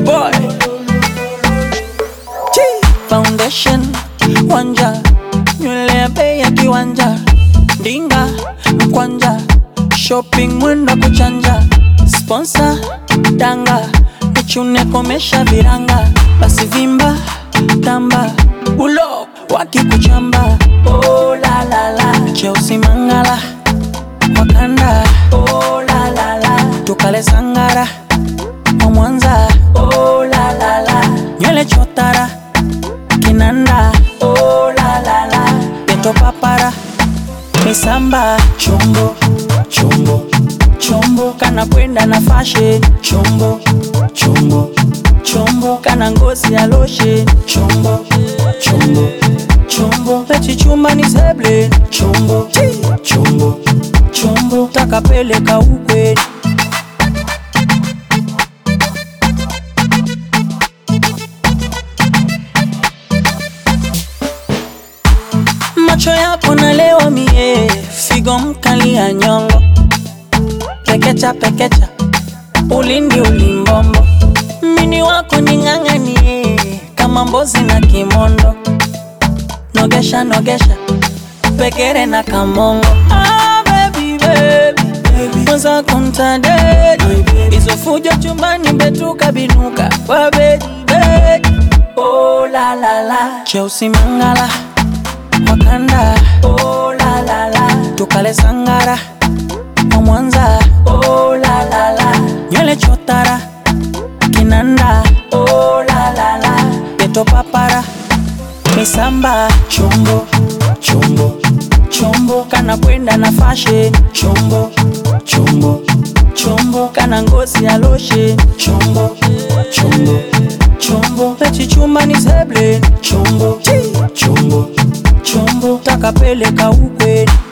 boy Foundation wanja, nywele ya bei ya kiwanja, dinga mkwanja, shopping mwenda kuchanja, sponsor danga, nichune komesha viranga, basi vimba tamba, ulo wakikuchamba. Oh la la la, Chelsea Mangala Wakanda. Oh la la la, tukale sangara wa Mwanza. Oh la la la, nywele chotara kinanda. Oh la la la, beto papara misamba. Chombo chombo chombo, kana kwenda na fashion. Chombo chombo chombo, kana ngozi ya lotion. Chombo chombo chombo, pechi chumba ni seble. Chombo chombo chombo, takapeleka ukwe. Macho yako nalewa mie, figo mkali ya nyongo. Pekecha pekecha, ulindi ulimbombo. Mini wako ning'ang'anie, kama mbozi na kimondo. Nogesha nogesha, pekere na kamongo. Ah baby baby, mwaza kontadedi. Izo fujo chumbani betuka binuka, wa baby baby. Oh la la la, Chelsea Mangala Wakanda. Oh la la la, tukale sangara wa Mwanza. Oh la la la, nywele chotara kinanda. Oh la la la, beto papara misamba. Chombo chombo chombo, kana kwenda na fashion. Chombo chombo chombo, kana ngozi ya lotion. Chombo chombo chombo, pechi chumba ni seble. Chombo chombo chombo, takapeleka ukwe.